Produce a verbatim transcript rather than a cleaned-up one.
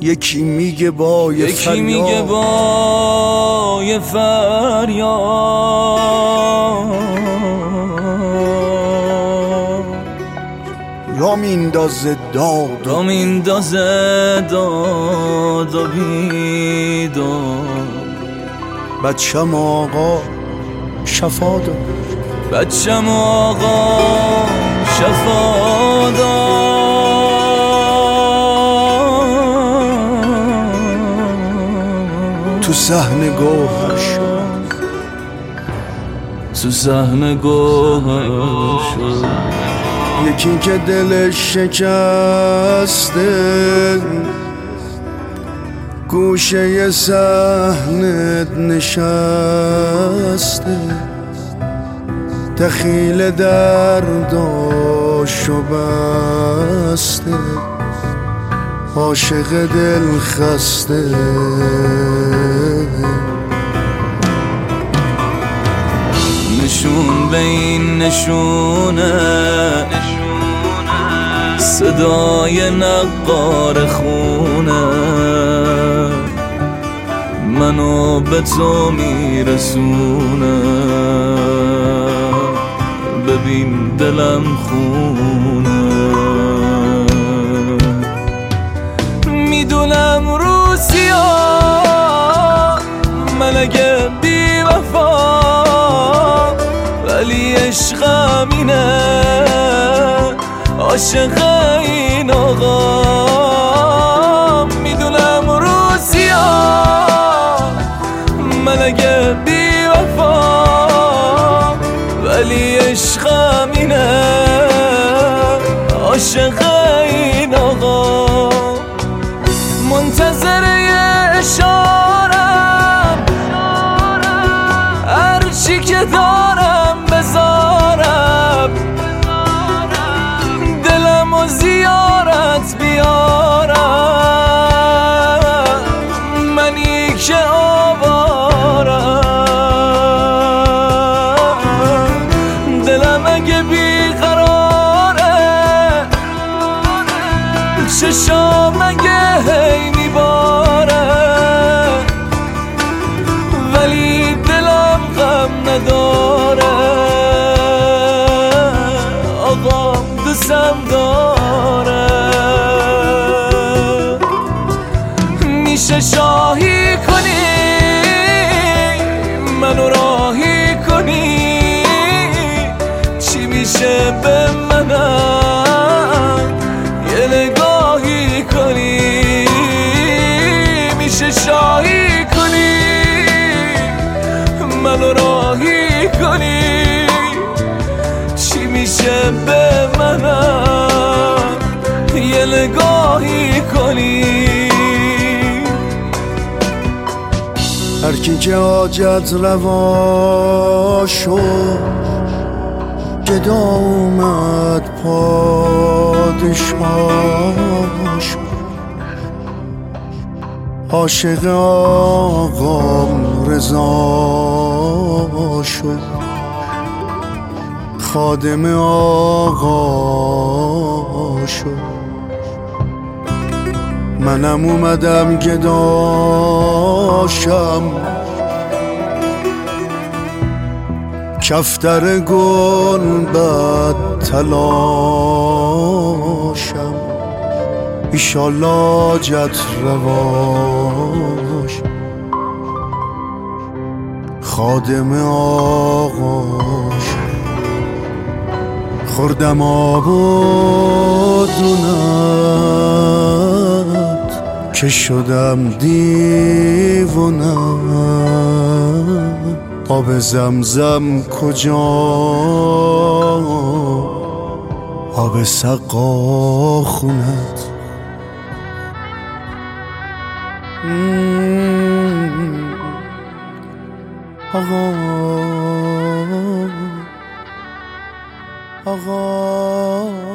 یکی میگه با یه یکی میگه با یه فریاد را میندازه داد را میندازه داد و بیداد. بچم آقا شفا داد بچم آقا شفا داد. تو صحن گوهر شد تو صحن گوهر شد. یکی که دلش شکسته گوشه صحنت نشسته دخیل درداشو بسته عاشق دل خسته. نشون به این نشونه صدای نقار خونه منو به تو میرسونه. ببین دلم خونه. میدونم روسیا من اگه بی وفا ولی عشقم اینه عاشق این آقا. میدونم روسیا من اگه بی وفا ولی عشقم اینه عاشق این آقا. منتظر یه اشارم هرچی که دارم بذارم دلم و زیارت بیارم. منی که آوارم دلم اگه بیقراره چشام اگه هی میباره ولی دلم غم نداره. آقا دوستم داره. میشه شاهی کنی منو راهی کنی چی میشه به منم یه نگاهی کنی. میشه شاهی کنی منو راهی کنی چی میشه به منم یه نگاهی کنی. هر کی که حاجت روا شد گدا اومد پادشاه شد. عاشق آقام رضا شد خادم آقا شد. منم اومدم گداشم کفتر گل بد تلاشم ایشالله جت رواش خادم آقاش. خوردم آب و دونت که شدم دیوونم. آب زمزم کجا آب سقا خونت. آقا آقا